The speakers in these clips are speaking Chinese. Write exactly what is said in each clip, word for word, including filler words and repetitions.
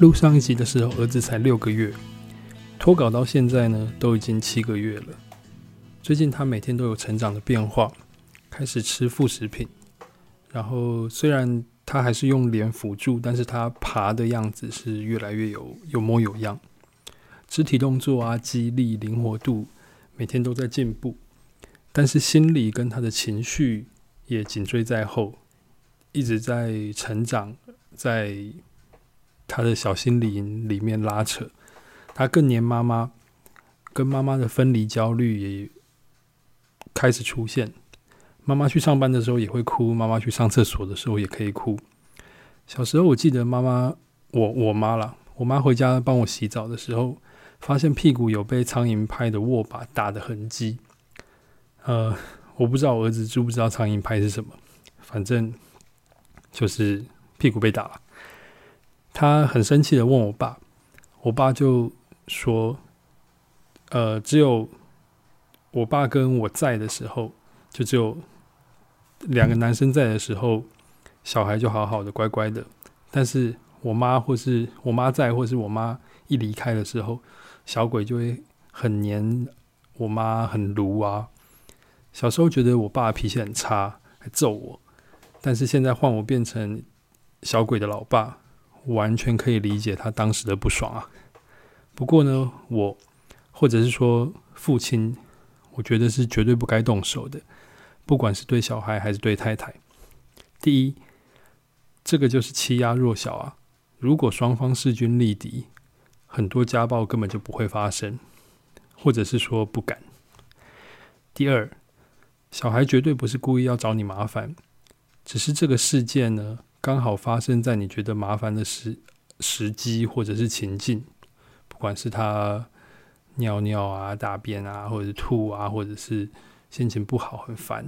录上一集的时候，儿子才六个月，脱稿到现在呢，都已经七个月了。最近他每天都有成长的变化，开始吃副食品，然后虽然他还是用脸辅助，但是他爬的样子是越来越有有模有样，肢体动作啊、肌力、灵活度，每天都在进步。但是心理跟他的情绪也紧追在后，一直在成长，在他的小心灵里面拉扯。他更黏妈妈，跟妈妈的分离焦虑也开始出现。妈妈去上班的时候也会哭，妈妈去上厕所的时候也可以哭。小时候我记得妈妈，我我妈啦，我妈回家帮我洗澡的时候，发现屁股有被苍蝇拍的握把打的痕迹。呃，我不知道我儿子知不知道苍蝇拍是什么，反正就是屁股被打了。他很生气的问我爸，我爸就说，呃，只有我爸跟我在的时候，就只有两个男生在的时候，小孩就好好的乖乖的。但是我妈或是我妈在，或是我妈一离开的时候，小鬼就会很黏我妈，很卢啊。小时候觉得我爸脾气很差，还揍我，但是现在换我变成小鬼的老爸，完全可以理解他当时的不爽啊。不过呢，我或者是说父亲，我觉得是绝对不该动手的，不管是对小孩还是对太太。第一，这个就是欺压弱小啊。如果双方势均力敌，很多家暴根本就不会发生，或者是说不敢。第二，小孩绝对不是故意要找你麻烦，只是这个事件呢，刚好发生在你觉得麻烦的时时机或者是情境，不管是他尿尿啊、大便啊，或者是吐啊，或者是心情不好很烦。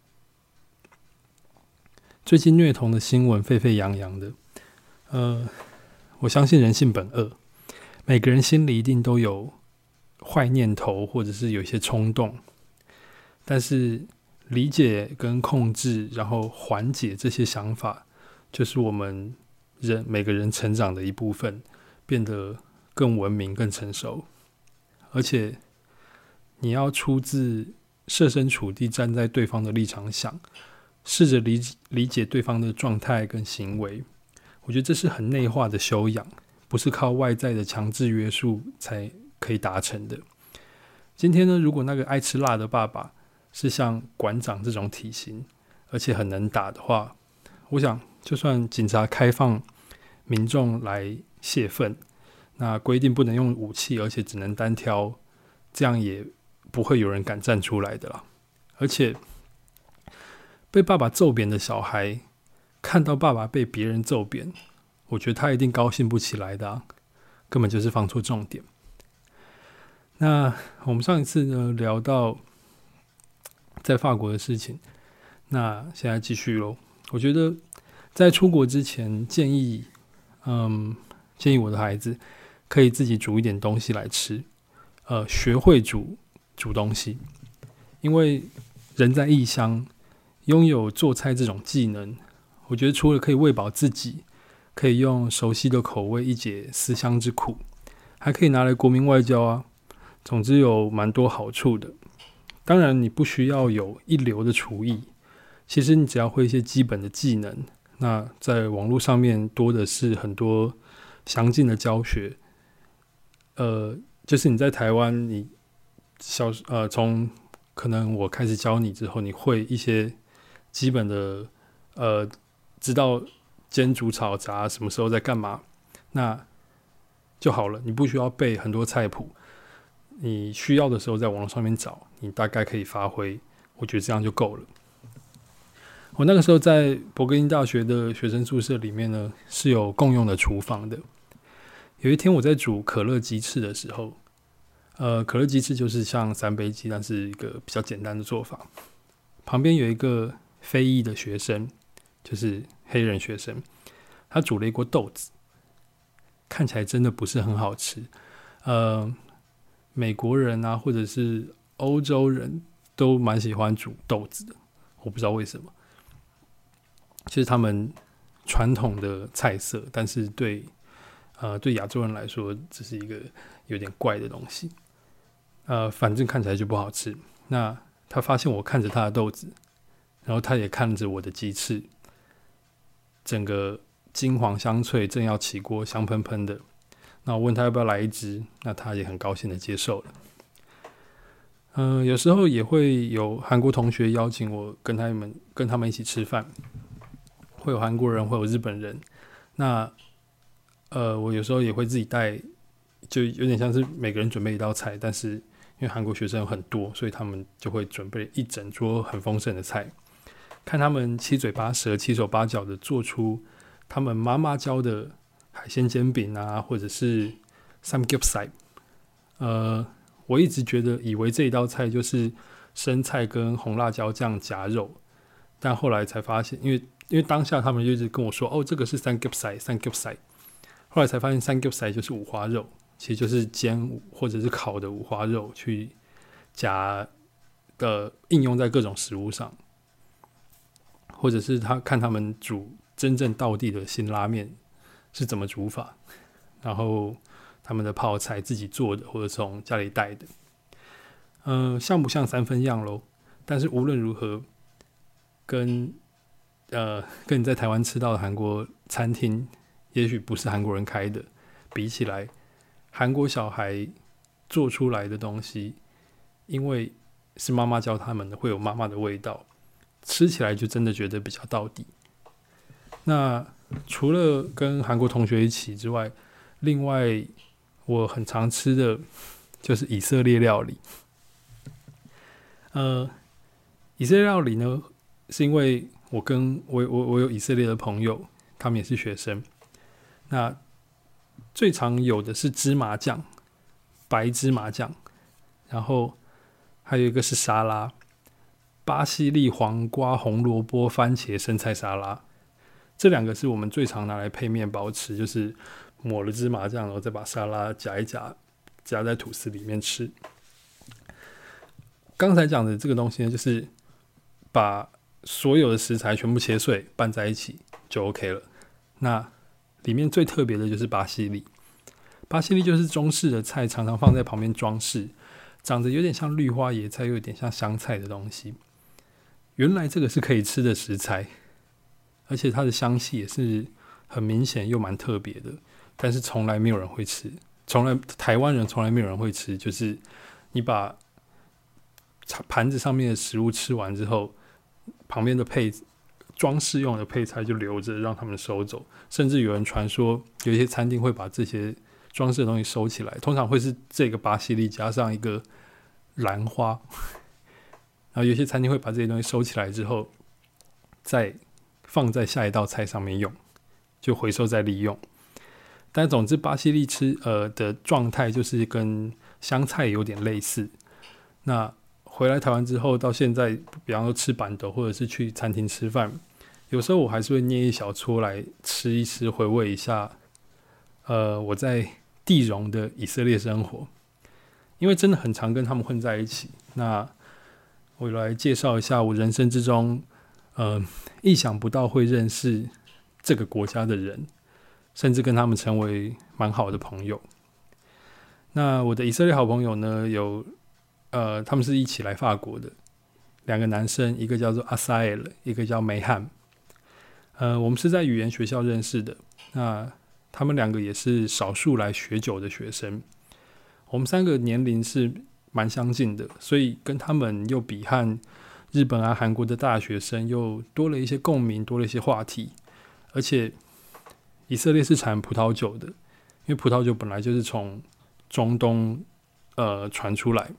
最近虐童的新闻沸沸扬扬的，呃，我相信人性本恶，每个人心里一定都有坏念头，或者是有一些冲动，但是理解跟控制，然后缓解这些想法，就是我们人每个人成长的一部分，变得更文明、更成熟。而且你要出自设身处地站在对方的立场想，试着 理, 理解对方的状态跟行为。我觉得这是很内化的修养，不是靠外在的强制约束才可以达成的。今天呢，如果那个爱吃辣的爸爸是像馆长这种体型，而且很能打的话，我想就算警察开放民众来泄愤，那规定不能用武器，而且只能单挑，这样也不会有人敢站出来的啦。而且被爸爸揍扁的小孩，看到爸爸被别人揍扁，我觉得他一定高兴不起来的啊，根本就是放错重点。那我们上一次呢聊到在法国的事情，那现在继续咯。我觉得在出国之前，建议，嗯，建议我的孩子可以自己煮一点东西来吃，呃，学会煮煮东西，因为人在异乡，拥有做菜这种技能，我觉得除了可以喂饱自己，可以用熟悉的口味一解思乡之苦，还可以拿来国民外交啊。总之有蛮多好处的。当然你不需要有一流的厨艺，其实你只要会一些基本的技能，那在网络上面多的是很多详尽的教学。呃，就是你在台湾，你小呃从可能我开始教你之后，你会一些基本的呃知道煎煮炒炸什么时候在干嘛，那就好了。你不需要背很多菜谱，你需要的时候在网络上面找，你大概可以发挥，我觉得这样就够了。我那个时候在伯格林大学的学生宿舍里面呢，是有共用的厨房的。有一天我在煮可乐鸡翅的时候，呃，可乐鸡翅就是像三杯鸡，但是一个比较简单的做法。旁边有一个非裔的学生，就是黑人学生，他煮了一锅豆子，看起来真的不是很好吃。呃，美国人啊，或者是欧洲人都蛮喜欢煮豆子的，我不知道为什么。就是他们传统的菜色，但是对呃，对亚洲人来说，这是一个有点怪的东西。呃，反正看起来就不好吃。那他发现我看着他的豆子，然后他也看着我的鸡翅，整个金黄香脆，正要起锅，香喷喷的。那我问他要不要来一只，那他也很高兴的接受了。嗯、呃，有时候也会有韩国同学邀请我跟他们跟他们一起吃饭，会有韩国人，会有日本人。那呃，我有时候也会自己带，就有点像是每个人准备一道菜，但是因为韩国学生有很多，所以他们就会准备一整桌很丰盛的菜，看他们七嘴八舌、七手八脚的做出他们妈妈教的海鲜煎饼啊，或者是 samgyeopsal。呃，我一直觉得以为这一道菜就是生菜跟红辣椒酱夹肉，但后来才发现，因为因为当下他们就一直跟我说，哦，这个是 samgyeopsal samgyeopsal。后来才发现 samgyeopsal 就是五花肉，其实就是煎或者是烤的五花肉去夹的应用在各种食物上，或者是他看他们煮真正道地的辛拉面是怎么煮法，然后他们的泡菜自己做的或者从家里带的，呃，像不像三分样咯？但是无论如何，跟呃跟你在台湾吃到的韩国餐厅，也许不是韩国人开的，比起来，韩国小孩做出来的东西，因为是妈妈教他们的，会有妈妈的味道，吃起来就真的觉得比较道地。那除了跟韩国同学一起之外，另外我很常吃的就是以色列料理。呃，以色列料理呢，是因为我跟我我我有以色列的朋友，他们也是学生。那最常有的是芝麻酱，白芝麻酱，然后还有一个是沙拉，巴西利、黄瓜、红萝卜、番茄、生菜沙拉。这两个是我们最常拿来配面包吃，就是抹了芝麻酱，然后再把沙拉夹一夹，夹在吐司里面吃。刚才讲的这个东西呢，就是把所有的食材全部切碎拌在一起就 OK 了。那里面最特别的就是巴西利，巴西利就是中式的菜，常常放在旁边装饰，长得有点像绿花椰菜，又有点像香菜的东西。原来这个是可以吃的食材，而且它的香气也是很明显又蛮特别的，但是从来没有人会吃，从来台湾人从来没有人会吃，就是你把盘子上面的食物吃完之后，旁边的配装饰用的配菜就留着让他们收走，甚至有人传说有一些餐厅会把这些装饰的东西收起来，通常会是这个巴西利加上一个兰花，然后有些餐厅会把这些东西收起来之后再放在下一道菜上面用，就回收再利用。但总之巴西利吃呃的状态就是跟香菜有点类似。那回来台湾之后到现在，比方说吃板豆或者是去餐厅吃饭，有时候我还是会捏一小撮来吃一吃，回味一下呃我在地荣的以色列生活，因为真的很常跟他们混在一起。那我来介绍一下我人生之中呃意想不到会认识这个国家的人，甚至跟他们成为蛮好的朋友。那我的以色列好朋友呢，有呃，他们是一起来法国的，两个男生，一个叫做阿萨埃尔，一个叫梅汉。呃，我们是在语言学校认识的。那他们两个也是少数来学酒的学生。我们三个年龄是蛮相近的，所以跟他们又比和日本啊、韩国的大学生又多了一些共鸣，多了一些话题。而且以色列是产葡萄酒的，因为葡萄酒本来就是从中东呃传出来。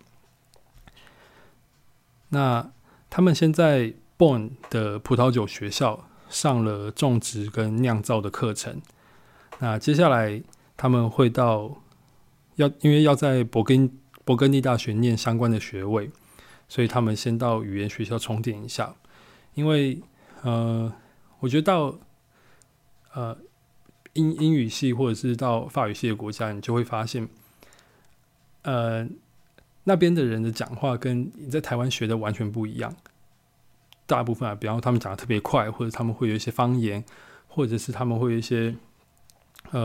那他们现在 Bonn 的葡萄酒学校上了种植跟酿造的课程。那接下来他们会到要因为要在伯根伯根第大学念相关的学位，所以他们先到语言学校充电一下。因为呃，我觉得到呃英英语系或者是到法语系的国家，你就会发现，呃。那边的人的讲话跟你在台湾学的完全不一样，大部分啊，比方说他们讲的特别快，或者他们会有一些方言，或者是他们会有一些呃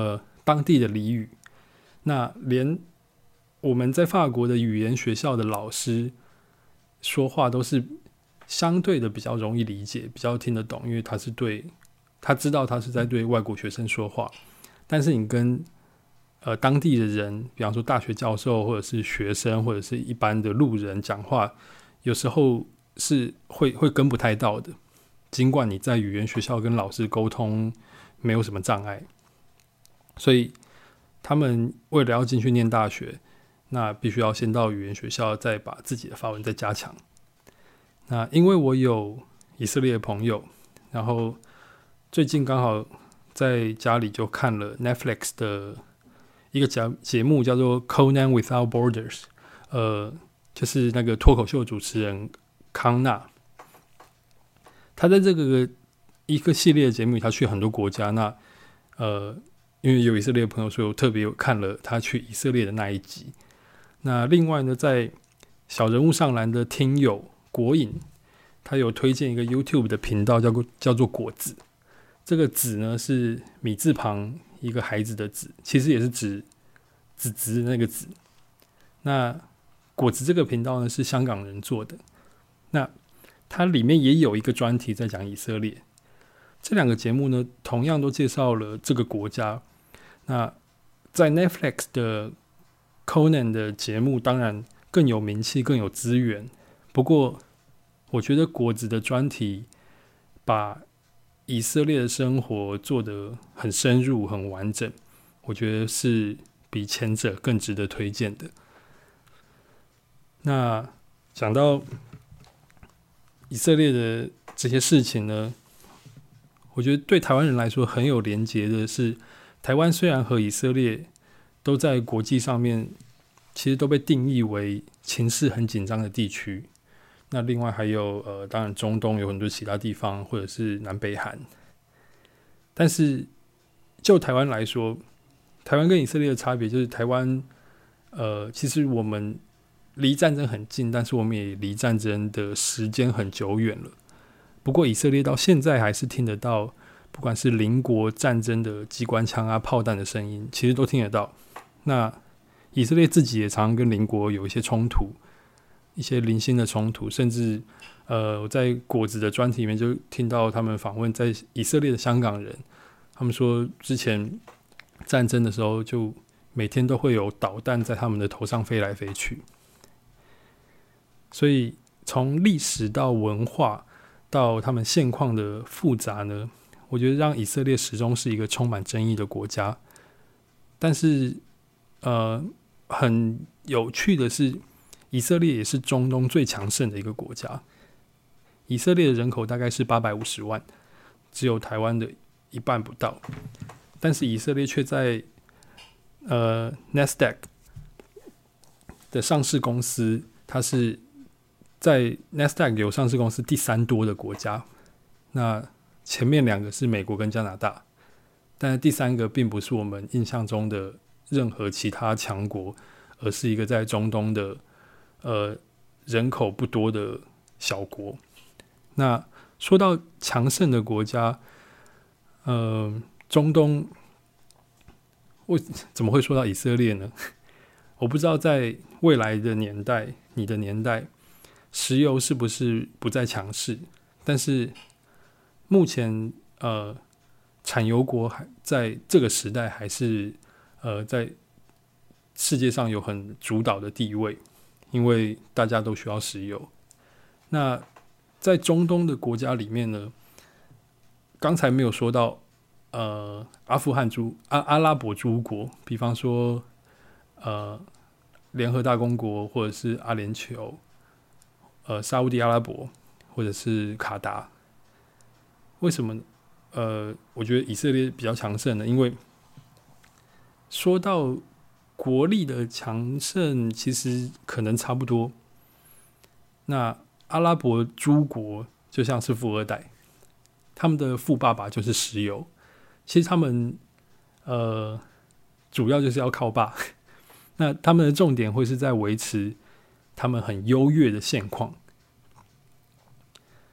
当地的俚语。那连我们在法国的语言学校的老师说话都是相对的比较容易理解，比较听得懂，因为他是对他知道他是在对外国学生说话。但是你跟呃当地的人，比方说大学教授或者是学生或者是一般的路人讲话，有时候是会会跟不太到的。尽管你在语言学校跟老师沟通没有什么障碍，所以他们为了要进去念大学，那必须要先到语言学校，再把自己的法文再加强。那因为我有以色列的朋友，然后最近刚好在家里就看了 Netflix 的一个节目，叫做 Conan Without Borders， 呃，就是那个脱口秀主持人康纳，他在这个一个系列的节目，他去很多国家。那呃，因为有以色列的朋友，所以我特别有看了他去以色列的那一集。那另外呢，在小人物上篮的听友国颖，他有推荐一个 YouTube 的频道，叫做叫做果子。这个子呢是米字旁一个孩子的子，其实也是指子子那个子。那果子这个频道呢是香港人做的，那它里面也有一个专题在讲以色列。这两个节目呢，同样都介绍了这个国家。那在 Netflix 的 Conan 的节目当然更有名气，更有资源。不过我觉得果子的专题把以色列的生活做得很深入很完整，我觉得是比前者更值得推荐的。那讲到以色列的这些事情呢，我觉得对台湾人来说很有连结的是，台湾虽然和以色列都在国际上面其实都被定义为情势很紧张的地区，那另外还有呃，当然中东有很多其他地方，或者是南北韩。但是就台湾来说，台湾跟以色列的差别就是台湾呃，其实我们离战争很近，但是我们也离战争的时间很久远了。不过以色列到现在还是听得到，不管是邻国战争的机关枪啊、炮弹的声音，其实都听得到。那以色列自己也常常跟邻国有一些冲突，一些零星的冲突，甚至呃，我在果子的专题里面就听到他们访问在以色列的香港人，他们说之前战争的时候，就每天都会有导弹在他们的头上飞来飞去。所以从历史到文化到他们现况的复杂呢，我觉得让以色列始终是一个充满争议的国家。但是呃，很有趣的是，以色列也是中东最强盛的一个国家。以色列的人口大概是八百五十万，只有台湾的一半不到。但是以色列却在呃 Nasdaq 的上市公司，它是在 Nasdaq 有上市公司第三多的国家。那前面两个是美国跟加拿大，但是第三个并不是我们印象中的任何其他强国，而是一个在中东的呃人口不多的小国。那说到强盛的国家，呃，中东，我怎么会说到以色列呢？我不知道在未来的年代，你的年代，石油是不是不再强势？但是目前呃，产油国还在这个时代还是呃在世界上有很主导的地位，因为大家都需要石油。那在中东的国家里面呢，刚才没有说到呃阿富汗诸阿阿拉伯诸国，比方说呃联合大公国或者是阿联酋、呃沙烏地阿拉伯或者是卡达。为什么呃我觉得以色列比较强盛呢？因为说到国力的强盛，其实可能差不多。那阿拉伯诸国就像是富二代，他们的富爸爸就是石油。其实他们呃主要就是要靠爸，那他们的重点会是在维持他们很优越的现况。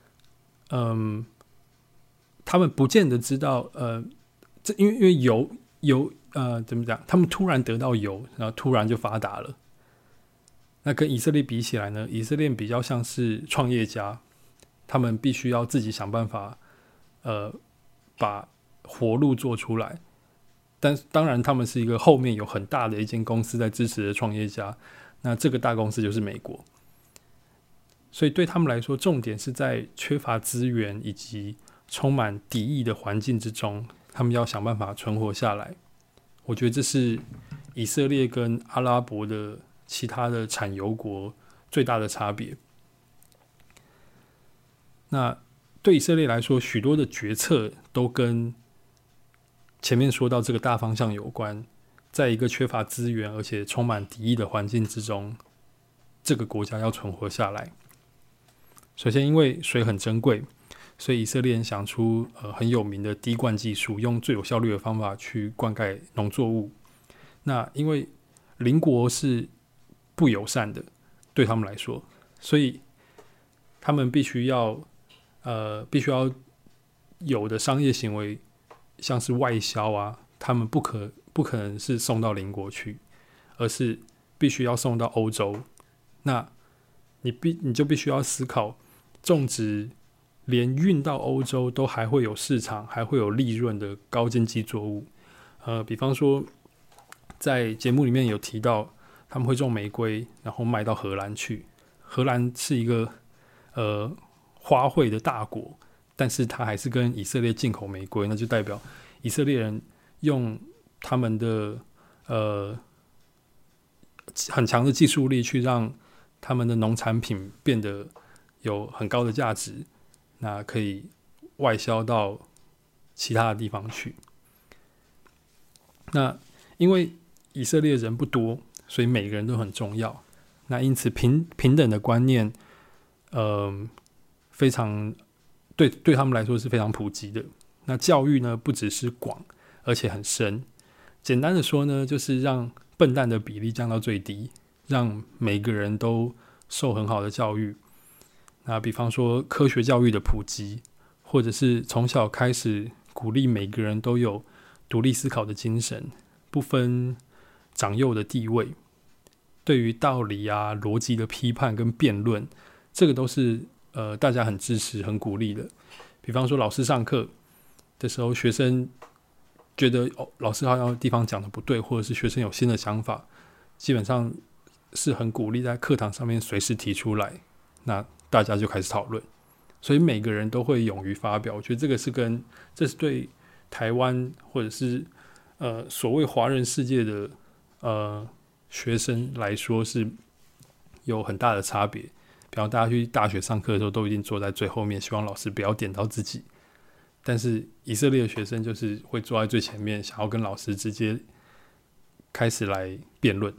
嗯，他们不见得知道，呃，这因为因为油油呃怎么讲？他们突然得到油，然后突然就发达了。那跟以色列比起来呢？以色列比较像是创业家，他们必须要自己想办法，呃，把活路做出来。但当然，他们是一个后面有很大的一间公司在支持的创业家。那这个大公司就是美国，所以对他们来说，重点是在缺乏资源以及充满敌意的环境之中，他们要想办法存活下来。我觉得这是以色列跟阿拉伯的其他的产油国最大的差别。那对以色列来说，许多的决策都跟前面说到这个大方向有关。在一个缺乏资源而且充满敌意的环境之中，这个国家要存活下来。首先，因为水很珍贵，所以以色列人想出、呃、很有名的滴灌技术，用最有效率的方法去灌溉农作物。那因为邻国是不友善的，对他们来说，所以他们必须要呃必须要有的商业行为，像是外销啊，他们不可不可能是送到邻国去，而是必须要送到欧洲。那你必你就必须要思考，种植连运到欧洲都还会有市场，还会有利润的高经济作物。呃，比方说，在节目里面有提到，他们会种玫瑰，然后卖到荷兰去。荷兰是一个呃花卉的大国，但是它还是跟以色列进口玫瑰，那就代表以色列人用他们的呃很强的技术力去让他们的农产品变得有很高的价值，那可以外销到其他的地方去。那因为以色列人不多，所以每个人都很重要。那因此 平, 平等的观念，呃，非常对对他们来说是非常普及的。那教育呢，不只是广，而且很深。简单的说呢，就是让笨蛋的比例降到最低，让每个人都受很好的教育。那比方说科学教育的普及，或者是从小开始鼓励每个人都有独立思考的精神，不分长幼的地位。对于道理啊、逻辑的批判跟辩论，这个都是呃大家很支持、很鼓励的。比方说老师上课的时候，学生觉得、哦、老师好像地方讲的不对，或者是学生有新的想法，基本上是很鼓励在课堂上面随时提出来，那大家就开始讨论，所以每个人都会勇于发表。我觉得这个是跟这是对台湾或者是呃所谓华人世界的呃学生来说是有很大的差别。比方大家去大学上课的时候，都一定坐在最后面，希望老师不要点到自己。但是以色列的学生就是会坐在最前面，想要跟老师直接开始来辩论。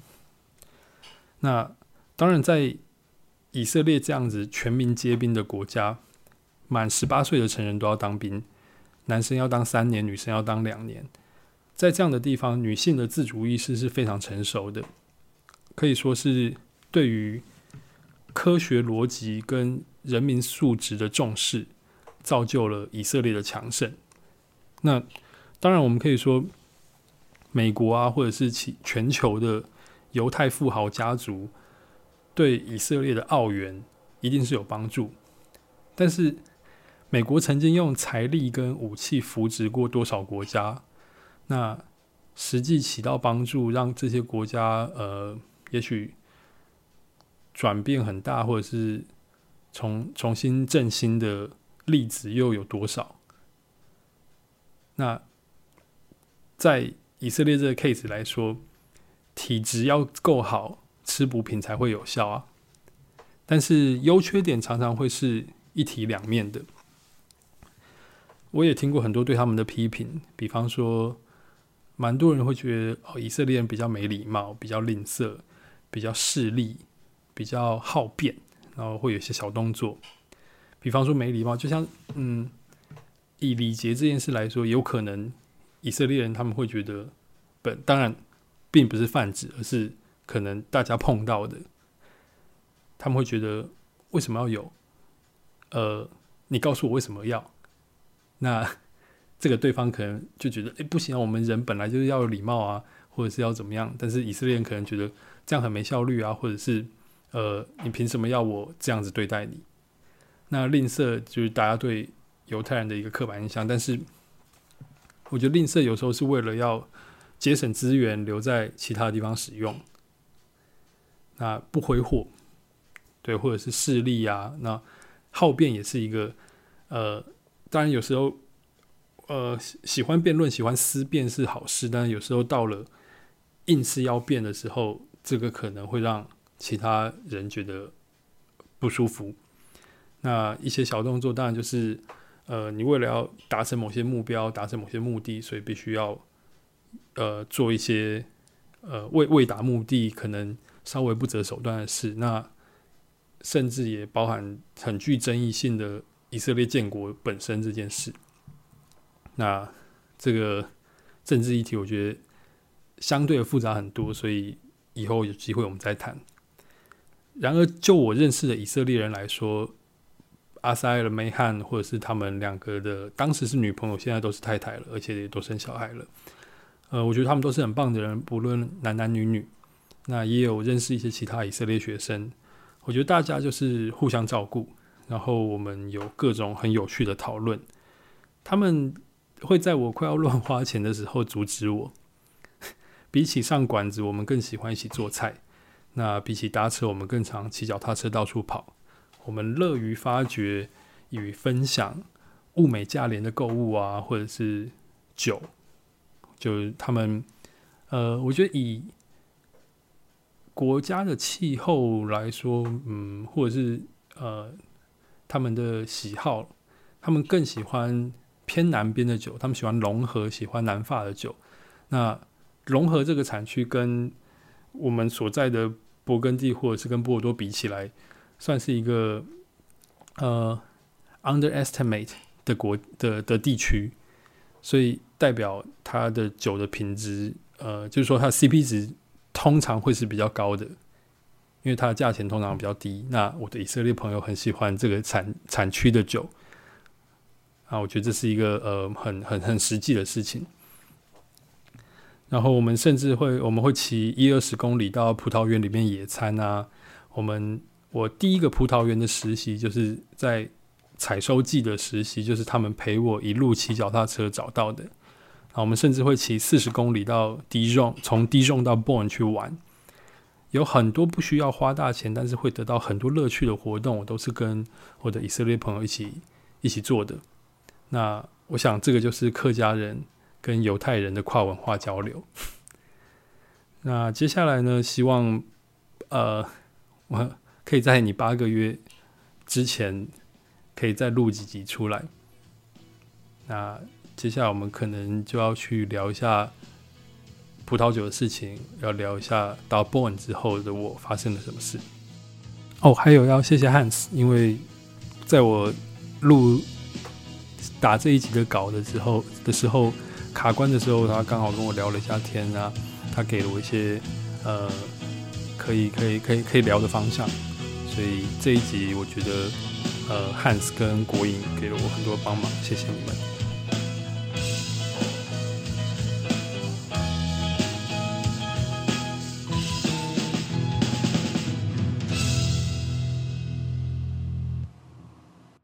那当然，在以色列这样子全民皆兵的国家，满十八岁的成人都要当兵，男生要当三年，女生要当两年。在这样的地方，女性的自主意识是非常成熟的，可以说是对于科学逻辑跟人民素质的重视，造就了以色列的强盛。那当然，我们可以说，美国啊，或者是其全球的犹太富豪家族，对以色列的澳元一定是有帮助。但是，美国曾经用财力跟武器扶植过多少国家？那实际起到帮助，让这些国家呃，也许转变很大，或者是重重新振兴的例子又有多少？那在以色列这个 case 来说，体质要够好，吃补品才会有效啊。但是优缺点常常会是一体两面的。我也听过很多对他们的批评，比方说，蛮多人会觉得、哦、以色列人比较没礼貌，比较吝啬，比较势利，比较好辩，然后会有一些小动作。比方说没礼貌，就像嗯，以礼节这件事来说，有可能以色列人他们会觉得，本当然并不是泛指，而是可能大家碰到的，他们会觉得为什么要有？呃，你告诉我为什么要？那这个对方可能就觉得，哎，不行啊，我们人本来就是要有礼貌啊，或者是要怎么样，但是以色列人可能觉得这样很没效率啊，或者是呃，你凭什么要我这样子对待你？那吝啬就是大家对犹太人的一个刻板印象，但是我觉得吝啬有时候是为了要节省资源，留在其他的地方使用。那不挥霍，对，或者是势利啊，那好辩也是一个，呃，当然有时候，呃，喜欢辩论、喜欢思辨是好事，但是有时候到了硬是要辩的时候，这个可能会让其他人觉得不舒服。那一些小动作，当然就是，呃，你为了要达成某些目标、达成某些目的，所以必须要，呃，做一些，呃，为为达目的可能稍微不择手段的事。那甚至也包含很具争议性的以色列建国本身这件事。那这个政治议题，我觉得相对的复杂很多，所以以后有机会我们再谈。然而，就我认识的以色列人来说，阿塞尔梅汉或者是他们两个的当时是女朋友，现在都是太太了，而且也都生小孩了。呃，我觉得他们都是很棒的人，不论男男女女。那也有认识一些其他以色列学生，我觉得大家就是互相照顾，然后我们有各种很有趣的讨论。他们会在我快要乱花钱的时候阻止我。比起上馆子，我们更喜欢一起做菜。那比起搭车，我们更常骑脚踏车到处跑。我们乐于发掘与分享物美价廉的购物啊，或者是酒，就是他们，呃，我觉得以国家的气候来说，嗯，或者是呃他们的喜好，他们更喜欢偏南边的酒，他们喜欢隆河，喜欢南法的酒。那隆河这个产区跟我们所在的勃艮第或者是跟波尔多比起来，算是一个呃 underestimate 的国的的地区，所以代表它的酒的品质，呃，就是说它的 C P 值通常会是比较高的，因为它的价钱通常比较低。那我的以色列朋友很喜欢这个产产区的酒，啊，我觉得这是一个呃很很很实际的事情。然后我们甚至会我们会骑一二十公里到葡萄园里面野餐啊。我们我第一个葡萄园的实习就是在采收季的实习，就是他们陪我一路骑脚踏车找到的。我们甚至会骑四十公里到 Dijon， 从 Dijon 到 Bonn 去玩。有很多不需要花大钱，但是会得到很多乐趣的活动，我都是跟我的以色列朋友一起一起做的。那我想这个就是客家人跟犹太人的跨文化交流。那接下来呢，希望呃我可以在你八个月之前可以再录几集出来。那接下来我们可能就要去聊一下葡萄酒的事情，要聊一下到 Bonn 之后的我发生了什么事。哦，还有要谢谢 Hans， 因为在我录打这一集的稿的时候的时候卡关的时候，他刚好跟我聊了一下天啊，他给了我一些呃可以可以可以可以聊的方向，所以这一集我觉得呃 Hans 跟国颖给了我很多帮忙，谢谢你们。